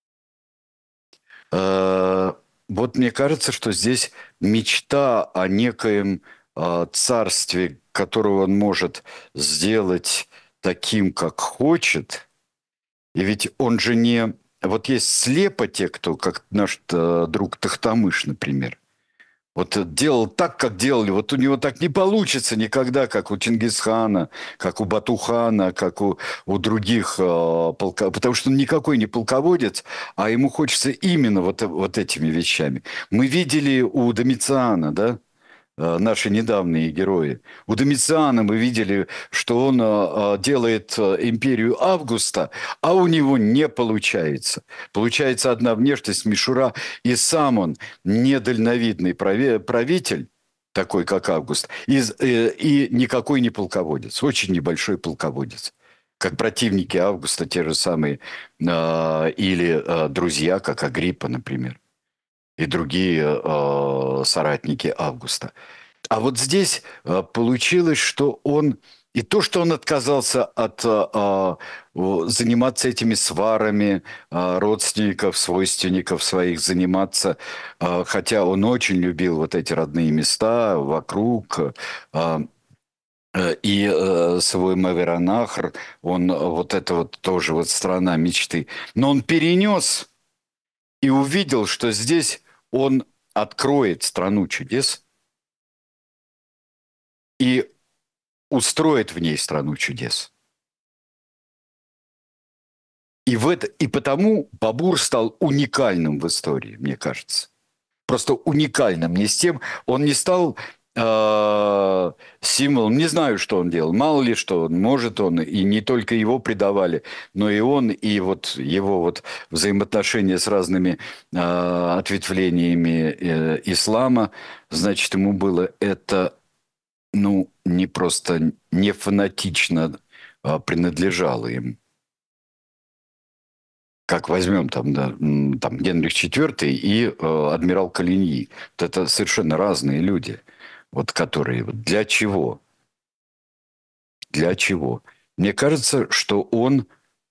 Вот мне кажется, что здесь мечта о некоем царстве, которого он может сделать таким, как хочет. И ведь он же не... Вот есть слепо те, кто, как наш друг Тохтамыш, например, вот делал так, как делали. Вот у него так не получится никогда, как у Чингисхана, как у Батухана, как у, у других э, полководцев. Потому что он никакой не полководец, а ему хочется именно вот, вот этими вещами. Мы видели у Домициана, да, э, наши недавние герои. У Домициана мы видели, что он э, делает империю Августа, а у него не получается. Получается одна внешность, мишура, и сам он недальновидный правитель, такой как Август, и, и, и никакой не полководец, очень небольшой полководец. Как противники Августа, те же самые, э, или э, друзья, как Агриппа, например, и другие э, соратники Августа. А вот здесь э, получилось, что он... И то, что он отказался от а, заниматься этими сварами а, родственников, свойственников своих, заниматься, а, хотя он очень любил вот эти родные места вокруг, а, и а, свой Маверанахр, он вот это вот тоже вот страна мечты. Но он перенес и увидел, что здесь он откроет страну чудес и устроит в ней страну чудес. И, в это, и потому Бабур стал уникальным в истории, мне кажется. Просто уникальным. Не с тем, он не стал э, символом, не знаю, что он делал, мало ли что, может он, и не только его предавали, но и он, и вот его вот взаимоотношения с разными э, ответвлениями э, ислама, значит, ему было это... ну, не просто не фанатично а, принадлежало им. Как возьмем там, да, там Генрих четвёртый и э, адмирал Калиньи. Вот это совершенно разные люди, вот которые... Для чего? Для чего? Мне кажется, что он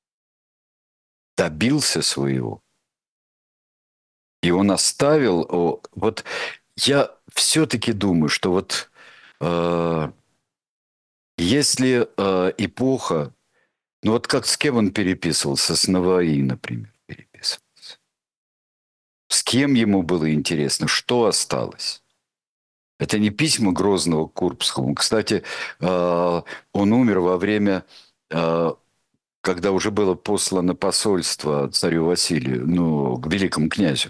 добился своего. И он оставил... О, вот я все-таки думаю, что вот... Э, Если э, эпоха, ну вот как с кем он переписывался? С Наваи, например, переписывался. С кем ему было интересно? Что осталось? Это не письма Грозного к Курбскому. Кстати, э, он умер во время, э, когда уже было послано посольство царю Василию, ну, к великому князю,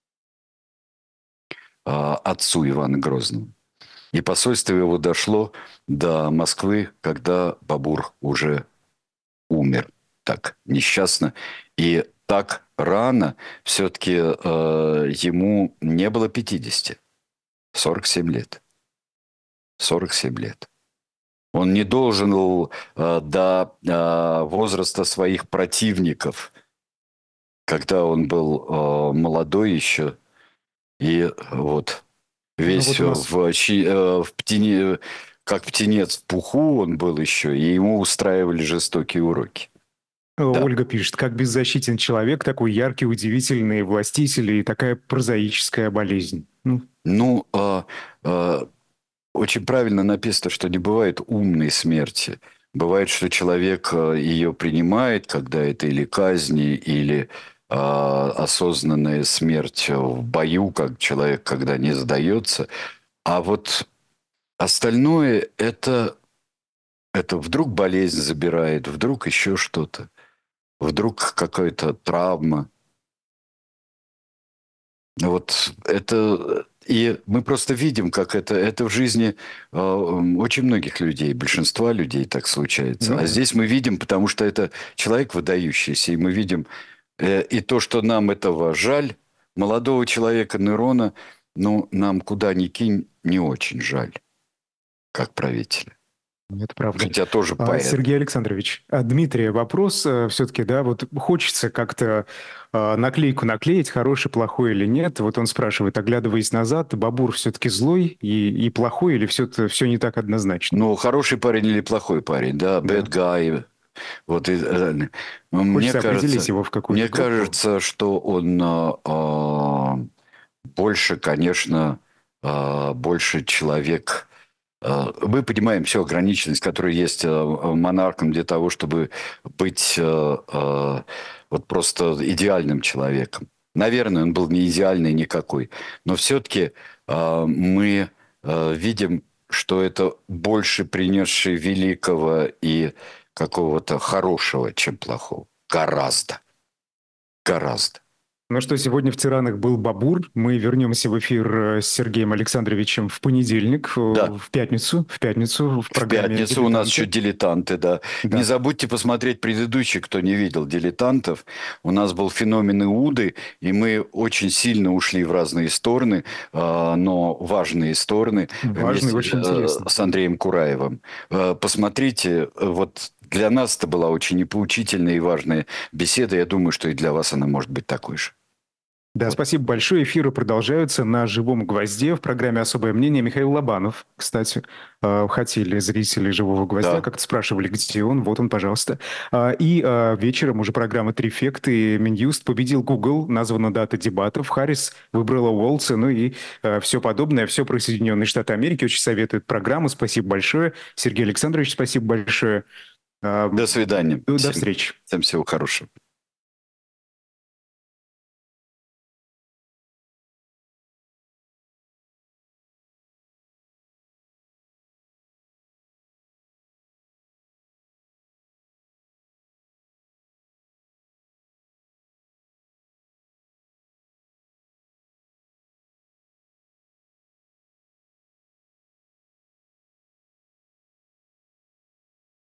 э, отцу Ивана Грозного. И посольство его дошло до Москвы, когда Бабур уже умер так несчастно. И так рано все-таки э, ему не было пятидесяти. сорок семь лет. сорок семь лет. Он не должен был э, до э, возраста своих противников, когда он был э, молодой еще. И вот... Весь ну, вот нас... в, в птине, как птенец в пуху он был еще, и ему устраивали жестокие уроки. Ольга да. пишет, как беззащитен человек, такой яркий, удивительный властитель и такая прозаическая болезнь. Ну, ну а, а, очень правильно написано, что не бывает умной смерти. Бывает, что человек ее принимает, когда это или казни, или... осознанная смерть в бою, как человек, когда не сдается. А вот остальное это, это вдруг болезнь забирает, вдруг еще что-то, вдруг какая-то травма. Вот это... И мы просто видим, как это, это в жизни э, очень многих людей, большинства людей так случается. Mm-hmm. А здесь мы видим, потому что это человек выдающийся, и мы видим... И то, что нам этого жаль, молодого человека Нерона, ну, нам куда ни кинь, не очень жаль, как правителя. Это правда. Хотя тоже А, поэт. Сергей Александрович, а, Дмитрий, вопрос э, все-таки, да, вот хочется как-то э, наклейку наклеить, хороший, плохой или нет. Вот он спрашивает, оглядываясь назад, Бабур все-таки злой и, и плохой, или все, все не так однозначно? Ну, хороший парень или плохой парень, да, Да. bad guy. Вот, и, э, мне Хочется определить кажется, его в какую-то мне группу. кажется, что он а, а, больше, конечно, а, больше человек. а, Мы понимаем всю ограниченность, которая есть а, монархом для того, чтобы быть а, а, вот просто идеальным человеком. Наверное, он был не идеальный никакой, но все-таки а, мы а, видим, что это больше принесший великого и какого-то хорошего, чем плохого. Гораздо. Гораздо. Ну что, сегодня в «Тиранах» был Бабур. Мы вернемся в эфир с Сергеем Александровичем в понедельник, Да. в пятницу, в пятницу в В программе пятницу у нас «Дилетанты». еще «Дилетанты», да. Да. Не забудьте посмотреть предыдущий, кто не видел «Дилетантов». У нас был феномен Иуды, и мы очень сильно ушли в разные стороны, э, но важные стороны. Важно и вместе, очень э, интересно. с Андреем Кураевым. Э, посмотрите, э, вот для нас это была очень и поучительная, и важная беседа. Я думаю, что и для вас она может быть такой же. Да, спасибо большое. Эфиры продолжаются на «Живом гвозде» в программе «Особое мнение». Михаил Лобанов, кстати, э, хотели зрители «Живого гвоздя», Да. как-то спрашивали, где он. Вот он, пожалуйста. А, И э, вечером уже программа «Трифекты». Минюст победил Google, названа дата дебатов. Харрис выбрала Уолтса, ну и э, все подобное. Все про Соединенные Штаты Америки. Очень советует программу. Спасибо большое. Сергей Александрович, спасибо большое. А, До свидания. До Всем- встречи. Всем всего хорошего.